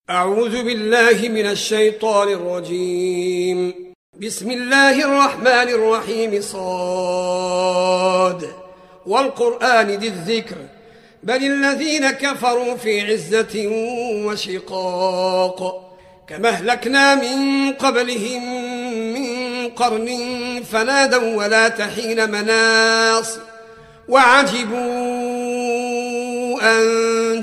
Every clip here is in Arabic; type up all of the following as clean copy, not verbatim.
أعوذ بالله من الشيطان الرجيم. بسم الله الرحمن الرحيم. صاد والقرآن ذي الذكر بل الذين كفروا في عزة وشقاق كما أهلكنا من قبلهم من قرن فنادوا ولا تحين مناص وعجبوا أن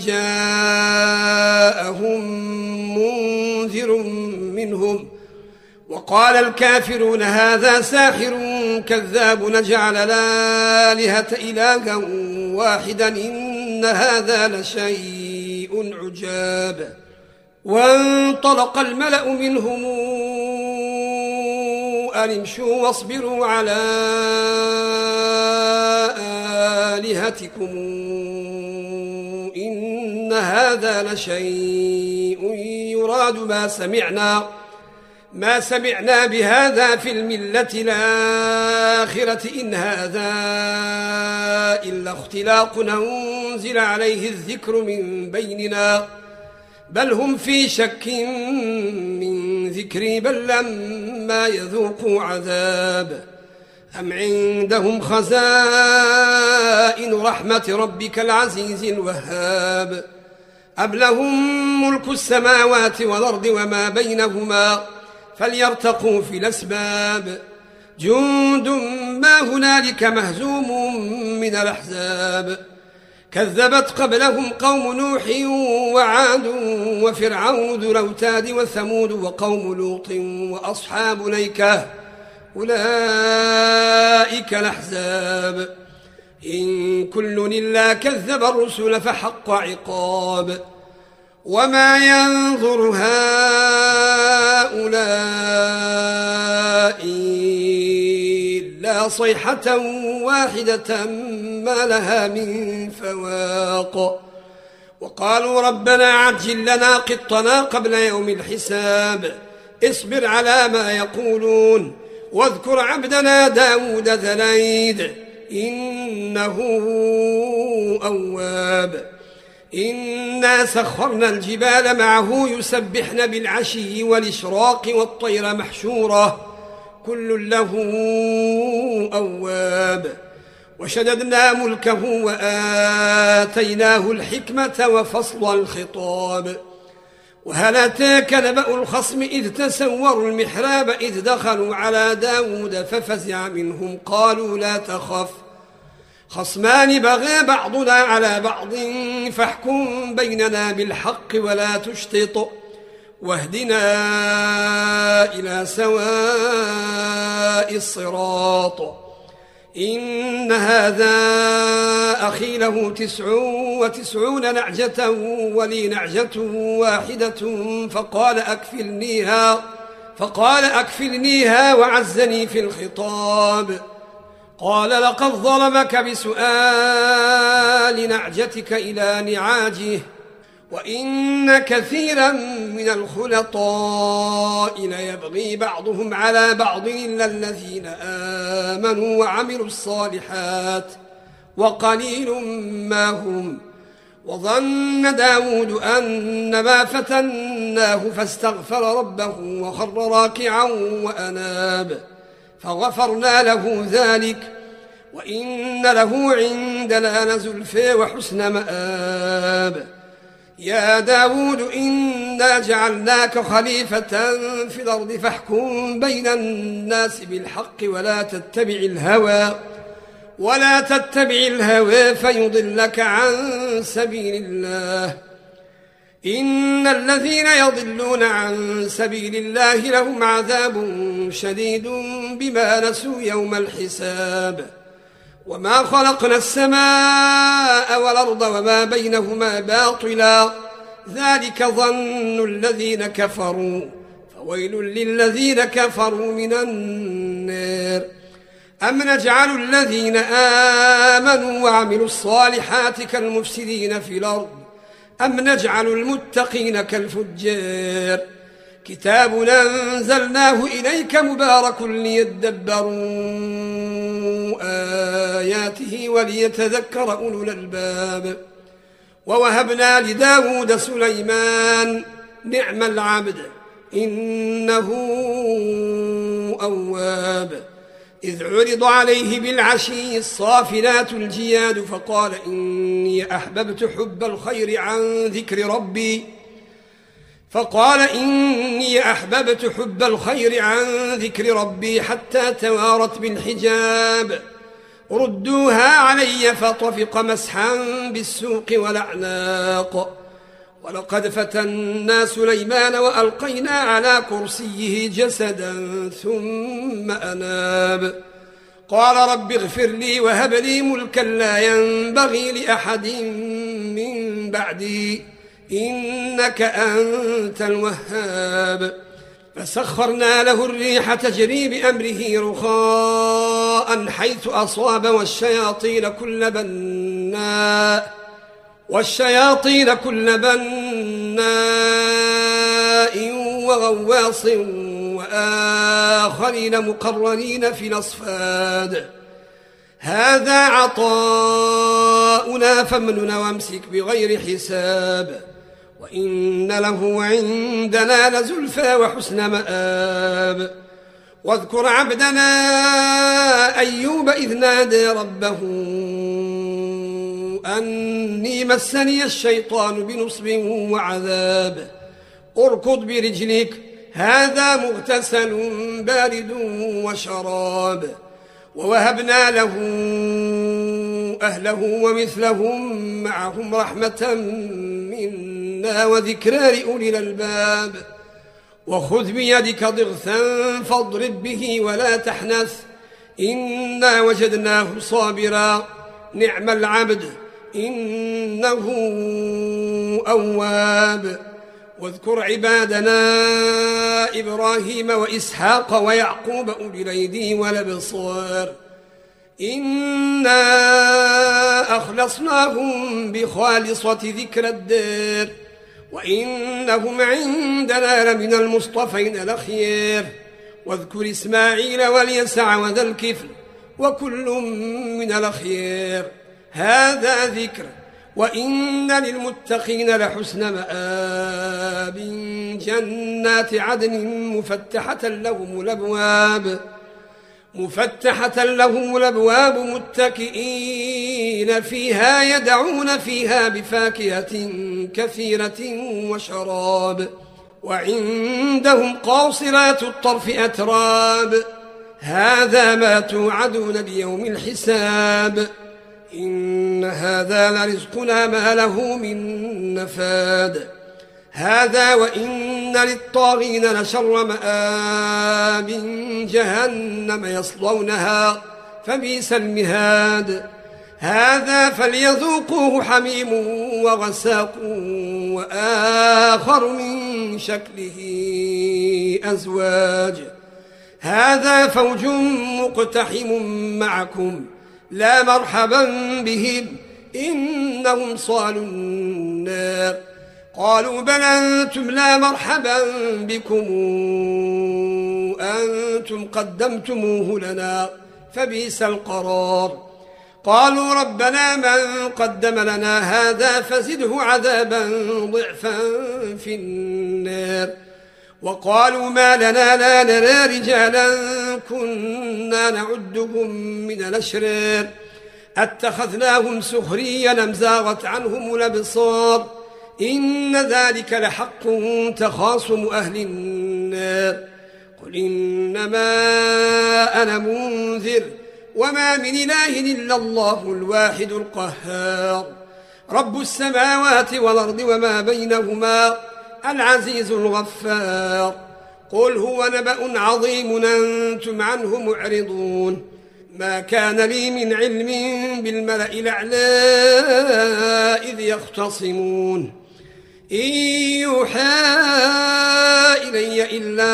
جاءهم منذر منهم وقال الكافرون هذا ساحر كذاب نجعل الآلهة إلها واحدا إن هذا لشيء عجاب. وانطلق الملأ منهم أن امشوا واصبروا على آلهتكم إن هذا لشيء يراد ما سمعنا بهذا في الملة الآخرة إن هذا إلا اختلاق أنزل عليه الذكر من بيننا بل هم في شك من ذكري بل لما يذوقوا عذاب أم عندهم خزائن رحمة ربك العزيز الوهاب أم لهم ملك السماوات والأرض وما بينهما فليرتقوا في الأسباب جند ما هنالك مهزوم من الأحزاب كذبت قبلهم قوم نوح وعاد وفرعون ذو الأوتاد وثمود وقوم لوط وأصحاب الأيكة أولئك الأحزاب إن كل إلا كذب الرسل فحق عقاب وما ينظر هؤلاء إلا صيحة واحدة ما لها من فواق وقالوا ربنا عجل لنا قطنا قبل يوم الحساب اصبر على ما يقولون واذكر عبدنا داود ذا الأيد إنه أواب إنا سخرنا الجبال معه يسبحن بالعشي والإشراق والطير محشورة كل له أواب وشددنا ملكه وآتيناه الحكمة وفصل الخطاب وهل أتاك نبأ الخصم إذ تسوروا المحراب إذ دخلوا على داود ففزع منهم قالوا لا تخف خصمان بغى بعضنا على بعض فاحكم بيننا بالحق ولا تشطط واهدنا إلى سواء الصراط إن هذا أخي له 99 نعجة ولي نعجة واحدة فقال أكفلنيها وعزني في الخطاب قال لقد ظلمك بسؤال نعجتك إلى نعاجه وإن كثيرا من الخلطاء ليبغي بعضهم على بعض إلا الذين آمنوا وعملوا الصالحات وقليل ما هم وظن داود أنما فتناه فاستغفر ربه وخر راكعا وأناب فغفرنا له ذلك وإن له عندنا لزلفى وحسن مآب يا داود إنا جعلناك خليفة في الأرض فاحكم بين الناس بالحق ولا تتبع الهوى فيضلك عن سبيل الله إن الذين يضلون عن سبيل الله لهم عذاب شديد بما نسوا يوم الحساب وما خلقنا السماء والأرض وما بينهما باطلا ذلك ظن الذين كفروا فويل للذين كفروا من النار أم نجعل الذين آمنوا وعملوا الصالحات كالمفسدين في الأرض أم نجعل المتقين كالفجار كتاب أنزلناه إليك مبارك ليدبروا آياته وليتذكر أولو الألباب ووهبنا لداود سليمان نعم العبد إنه أواب. إذ عرض عليه بالعشي الصافنات الجياد فقال إني أحببت حب الخير عن ذكر ربي حتى توارت بالحجاب. ردوها علي فطفق مسحا بالسوق والأعناق. ولقد فتنا سليمان وألقينا على كرسيه جسدا ثم أناب. قال رب اغفر لي وهب لي ملكا لا ينبغي لأحد من بعدي إنك أنت الوهاب. فسخرنا له الريح تجري بأمره رخاء حيث أصاب والشياطين كل بناء وغواص وآخرين مقرنين في الأصفاد. هذا عطاؤنا فامنن وامسك بغير حساب وإن له عندنا لزلفى وحسن مآب. واذكر عبدنا أيوب إذ نادى ربه أني مسني الشيطان بنصب وعذاب. اركض برجلك هذا مغتسل بارد وشراب. ووهبنا له أهله ومثلهم معهم رحمة منا وذكرى لأولي الألباب. وخذ بيدك ضغثا فاضرب به ولا تحنث إنا وجدناه صابرا نعم العبد إنه أواب. واذكر عبادنا إبراهيم وإسحاق ويعقوب أولي الأيدي والأبصار إنا أخلصناهم بخالصة ذكر الدار وإنهم عندنا لمن المصطفين الأخيار. واذكر إسماعيل واليسع وذا الكفل وكل من الأخيار. هذا ذكر وإن للمتقين لحسن مآب. جنات عدن مفتحة لهم الأبواب متكئين فيها يدعون فيها بفاكهة كثيرة وشراب. وعندهم قاصرات الطرف أتراب. هذا ما توعدون ليوم الحساب إن هذا لرزقنا ما له من نفاد. هذا وإن للطاغين لشر مآب. جهنم يصلونها فبئس المهاد. هذا فليذوقوه حميم وغساق وآخر من شكله أزواج. هذا فوج مقتحم معكم لا مرحبا بهم إنهم صالوا النار. قالوا بل أنتم لا مرحبا بكم أنتم قدمتموه لنا فبئس القرار. قالوا ربنا من قدم لنا هذا فزده عذابا ضعفا في النار. وقالوا ما لنا لا نرى رجالا كنا نعدهم من الأشرار اتخذناهم سخريا أم زاغت عنهم الأبصار إن ذلك لحق تخاصم أهل النار. قل إنما أنا منذر وما من إله إلا الله الواحد القهار رب السماوات والأرض وما بينهما العزيز الغفار. قل هو نبأ عظيم أنتم عنه معرضون. ما كان لي من علم بالملأ الأعلى إذ يختصمون إن يوحى إلي إلا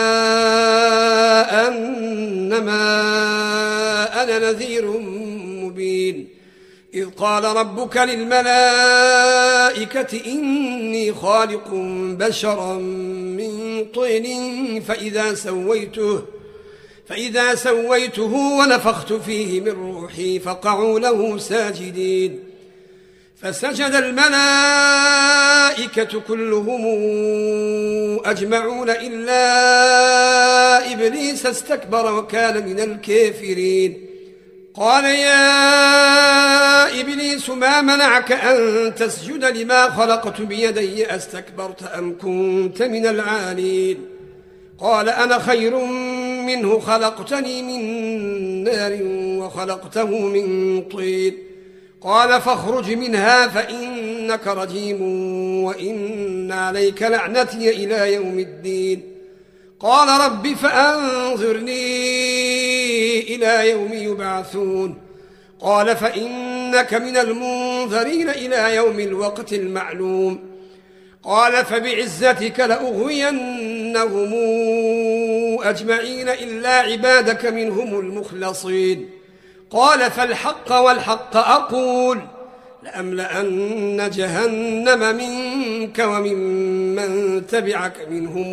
أنما أنا نذير مبين. إذ قال ربك للملائكة إني خالق بشرا من طين فإذا سويته ونفخت فيه من روحي فقعوا له ساجدين. فسجد الملائكة كلهم أجمعون إلا إبليس استكبر وكان من الكافرين. قال يا إبليس ما منعك أن تسجد لما خلقت بيدي أستكبرت أم كنت من العالين؟ قال أنا خير منه خلقتني من نار وخلقته من طين. قال فاخرج منها فإنك رجيم وإن عليك لعنتي إلى يوم الدين. قال رب فأنظرني إلى يوم يبعثون. قال فإنك من المنذرين إلى يوم الوقت المعلوم. قال فبعزتك لأغوينهم أجمعين إلا عبادك منهم المخلصين. قال فالحق والحق أقول لأملأن جهنم منك وممن تبعك منهم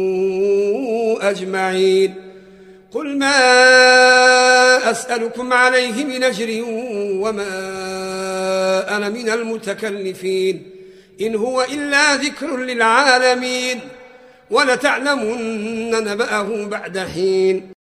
أجمعين. قل ما أسألكم عليه من أجر وما أنا من المتكلفين إن هو إلا ذكر للعالمين ولتعلمن نبأه بعد حين.